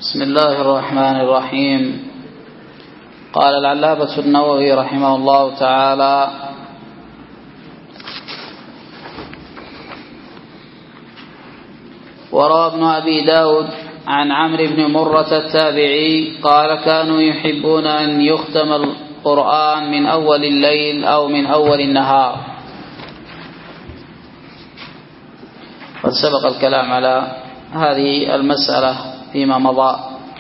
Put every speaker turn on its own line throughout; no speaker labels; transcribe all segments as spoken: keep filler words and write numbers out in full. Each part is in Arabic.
بسم الله الرحمن الرحيم. قال العلامة النووي رحمه الله تعالى: وروى ابن أبي داود عن عمرو بن مرة التابعي قال: كانوا يحبون أن يختم القرآن من أول الليل أو من أول النهار. قد سبق الكلام على هذه المسألة فيما مضى.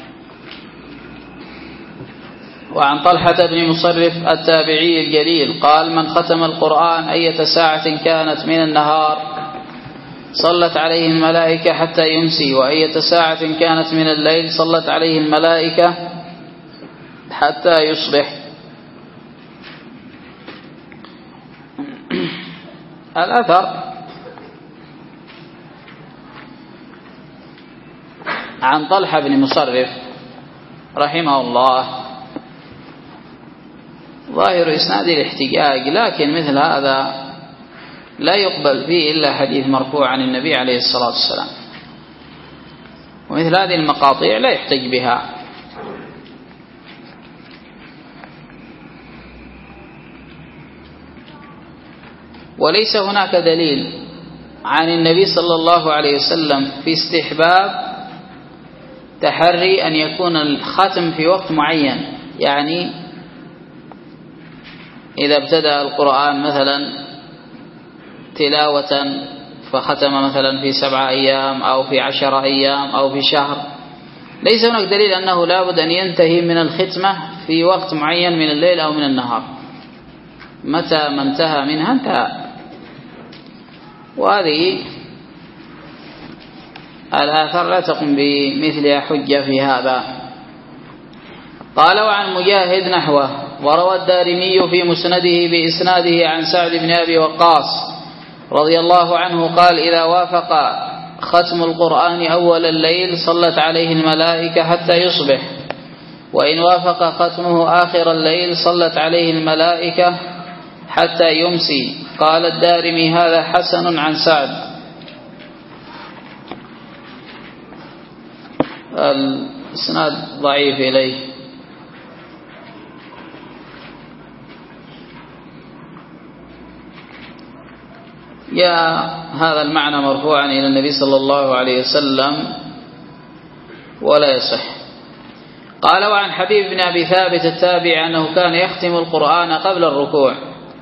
وعن طلحة بن مصرف التابعي الجليل قال: من ختم القرآن أية ساعة كانت من النهار صلت عليه الملائكة حتى يمسي، وأية ساعة كانت من الليل صلت عليه الملائكة حتى يصبح. الأثر عن طلحة بن مصرف رحمه الله ظاهر إسناد الاحتجاج، لكن مثل هذا لا يقبل فيه إلا حديث مرفوع عن النبي عليه الصلاة والسلام، ومثل هذه المقاطيع لا يحتج بها. وليس هناك دليل عن النبي صلى الله عليه وسلم في استحباب تحري أن يكون الختم في وقت معين، يعني إذا ابتدأ القرآن مثلا تلاوة فختم مثلا في سبعة أيام أو في عشر أيام أو في شهر، ليس هناك دليل أنه لابد أن ينتهي من الختمة في وقت معين من الليل أو من النهار، متى ما انتهى منها انتهى. وهذه الآثار لا تقوم بمثلها حجة في هذا. قال: وعن مجاهد نحوه. وروى الدارمي في مسنده بإسناده عن سعد بن أبي وقاص رضي الله عنه قال: إذا وافق ختم القرآن أول الليل صلت عليه الملائكة حتى يصبح، وإن وافق ختمه آخر الليل صلت عليه الملائكة حتى يمسي. قال الدارمي: هذا حسن عن سعد. الإسناد ضعيف إليه. جاء هذا المعنى مرفوعا إلى النبي صلى الله عليه وسلم ولا يصح. قال: وعن حبيب بن أبي ثابت التابع أنه كان يختم القرآن قبل الركوع.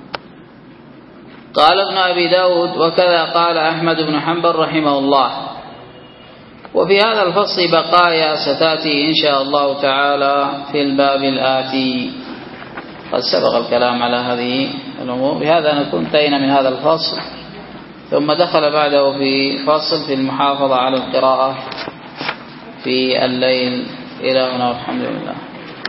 قال ابن أبي داود: وكذا قال أحمد بن حنبل رحمه الله. وفي هذا الفصل بقايا ستأتي إن شاء الله تعالى في الباب الآتي. قد سبق الكلام على هذه الأمور. بهذا نكون انتهينا من هذا الفصل، ثم دخل بعده في فصل في المحافظة على القراءة في الليل. إلى هنا والحمد لله.